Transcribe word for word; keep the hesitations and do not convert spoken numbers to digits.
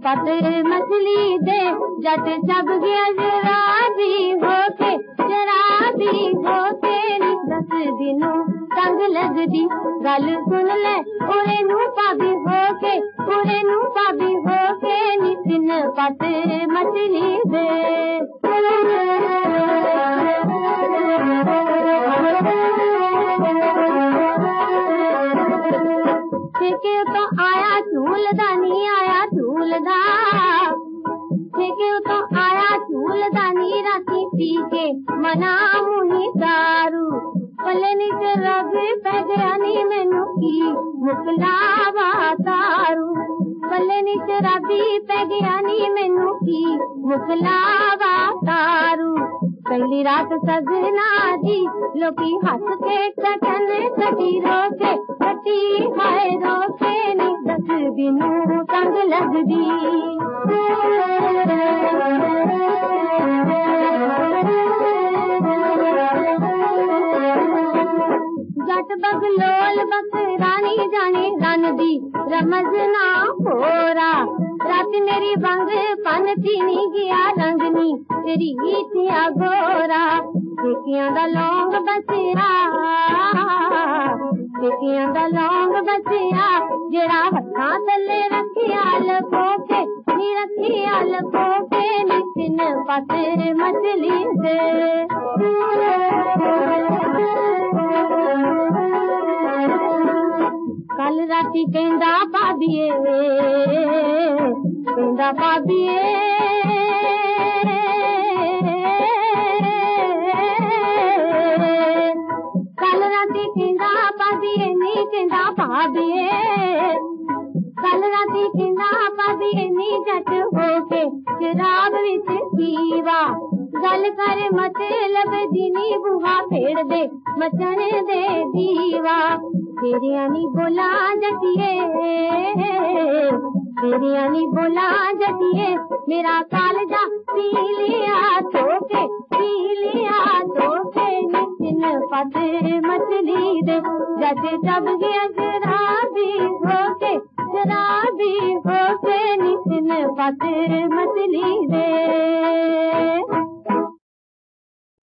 पत मछली दे जट जब गया जराबी होके जराबी होके नी दस दिनों तंग लगदी गल सुन ले उरे नू पाबी होके उरे नू पाबी होके नी दिन पत मछली दे ठेके तो आया झूलदा नी आया झूलदा ठेके तो आया झूलदा नी राती पी के मना मुही दारू पले नी ते रब पै गया नी मैनू की मुकलावा तारू पले नी ते रबी पै गया नी मैनू की मुकलावा तारू पहली रात सजना दी लोकी हंस के कटन कटी रोके कटी हाय रोके नी दस दिनों तंग लगदी जट बगलोल बकरानी जाने रन दी रमज ना होरा रात मेरी बंग पन पीनी गया रंगनी तेरी गीतिया गोरा ठेकियां दा लौंग बसिया ठेकियां दा लौंग बसिया जेड़ा हत्थां थल्ले रखिया लकोके नी रखिया लकोके नी तिन पत मछली दे कल राती कहंदा भाभीए कहंदा भाभीए कल राती कहंदा भाभीए नी कहंदा भाभीए कल राती कहंदा भाभीए नी जट होके शराब विच पीवा गल कर मतलब दिनी बुहा फेड़ दे मचन दे दीवा तेरिया नी बोला जटिए तेरिया नी बोला जटिए मेरा कालजा पी लिया धोके पी लिया धोके नितिन पत मछली दे जट जब गया शराबी होके शराबी होके नितिन पत मछली दे